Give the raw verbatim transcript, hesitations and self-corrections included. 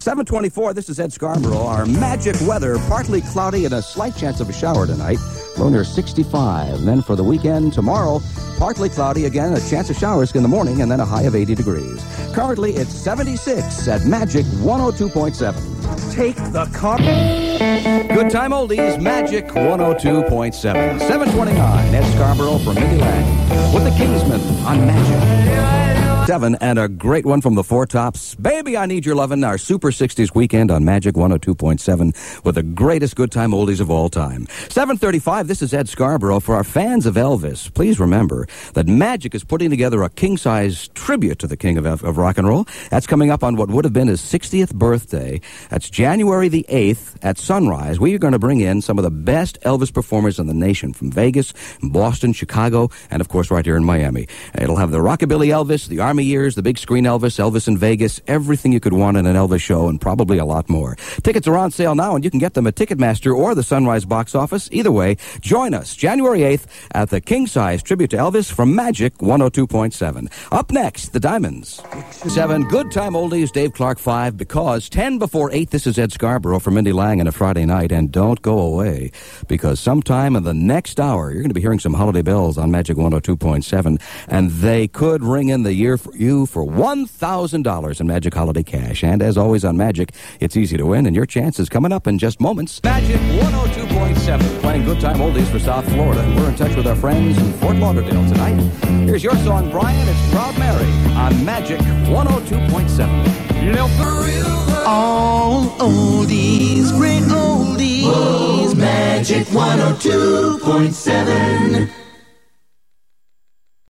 seven twenty-four, this is Ed Scarborough. Our magic weather, partly cloudy and a slight chance of a shower tonight. Low near sixty-five. And then for the weekend, tomorrow, partly cloudy again, a chance of showers in the morning, and then a high of eighty degrees. Currently, it's seventy-six at Magic one oh two point seven. Take the car. Good time oldies, Magic one oh two point seven. seven twenty-nine, Ed Scarborough from Mindy Lang with the Kingsmen on Magic. Seven, and a great one from the Four Tops. Baby, I Need Your Lovin', our Super sixties weekend on Magic one oh two point seven with the greatest good time oldies of all time. seven thirty-five, this is Ed Scarborough. For our fans of Elvis, please remember that Magic is putting together a king-size tribute to the king of, of rock and roll. That's coming up on what would have been his sixtieth birthday. That's January the eighth at Sunrise. We are going to bring in some of the best Elvis performers in the nation from Vegas, Boston, Chicago, and of course right here in Miami. It'll have the Rockabilly Elvis, the Army Years, the big screen Elvis, Elvis in Vegas, everything you could want in an Elvis show, and probably a lot more. Tickets are on sale now, and you can get them at Ticketmaster or the Sunrise box office. Either way, join us January eighth at the King Size Tribute to Elvis from Magic one oh two point seven. Up next, the Diamonds. Seven, good time oldies, Dave Clark five, because ten before eight, this is Ed Scarborough from Mindy Lang on a Friday night, and don't go away, because sometime in the next hour, you're going to be hearing some holiday bells on Magic one oh two point seven, and they could ring in the year for you for one thousand dollars in Magic Holiday Cash. And as always on Magic, it's easy to win, and your chance is coming up in just moments. Magic one oh two point seven, playing good time oldies for South Florida, and we're in touch with our friends in Fort Lauderdale tonight. Here's your song, Brian. It's Proud Mary on Magic one oh two point seven. All oldies, great oldies, Magic one oh two point seven.